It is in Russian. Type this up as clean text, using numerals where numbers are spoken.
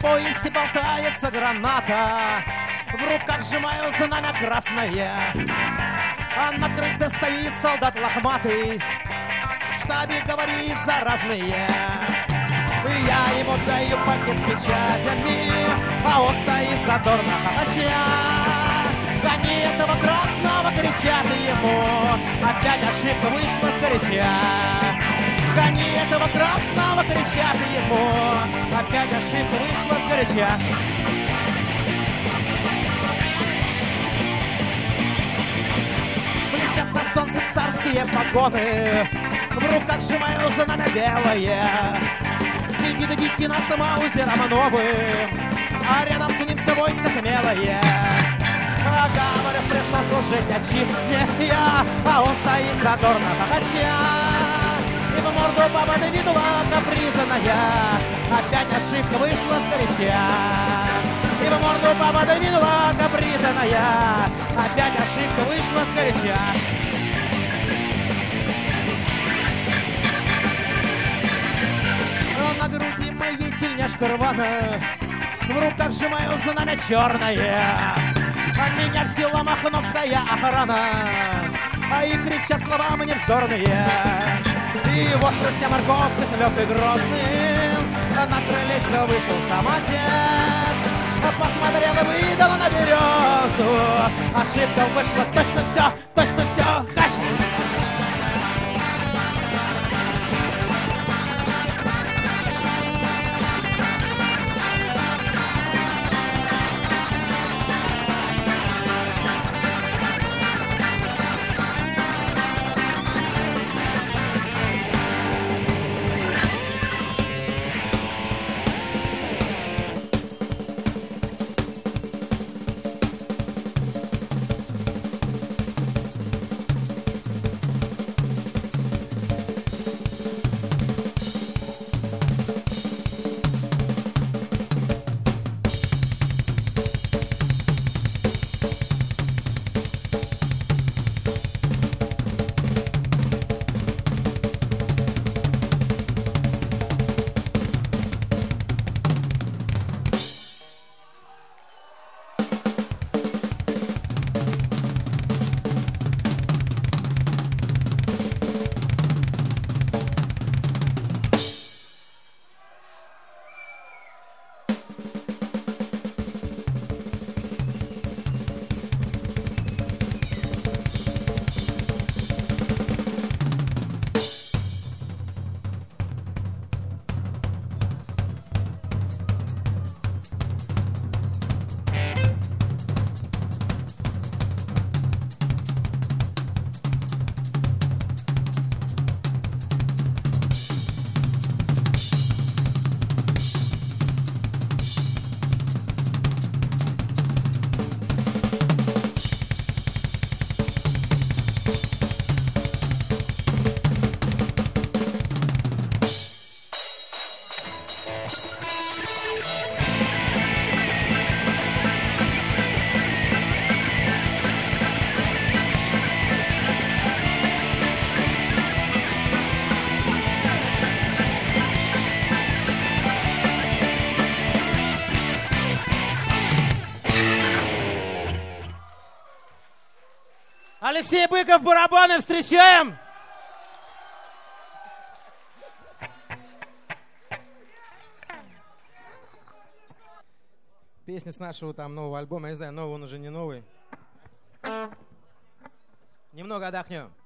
поясе болтается граната, в руках сжимаю знамя красное, а на крыльце стоит солдат лохматый, в штабе говорит заразные. Я ему даю пакет с печатями, а он стоит задорно хохоча. Гони этого красного, кричат ему, опять ошибка вышла сгоряча. Гони этого красного, кричат ему, опять ошибка вышла сгоряча. Блестят на солнце царские погоны, в руках сжимаю знамя белое. Сидит детина с маузером новым, а рядом с ним все войско смелое. А говорю, пришел служить отчизне я, а он стоит задорно хохоча. И в морду баба довидела капризная, опять ошибка вышла сгоряча. И в морду баба довидела капризная, опять ошибка вышла сгоряча. На груди моей тельняшка рваная, в руках сжимаю знамя черное, а меня взяла махновская охрана, а и кричат слова мне вздорные. И вот хрустя морковкой с легкой грозным, на крылечко вышел сам отец, посмотрел и выдал на березу, ошибка вышла, точно все, хаш! Алексей Быков, барабаны, встречаем! Песня с нашего там нового альбома, я не знаю, новый он уже не новый. Немного отдохнем.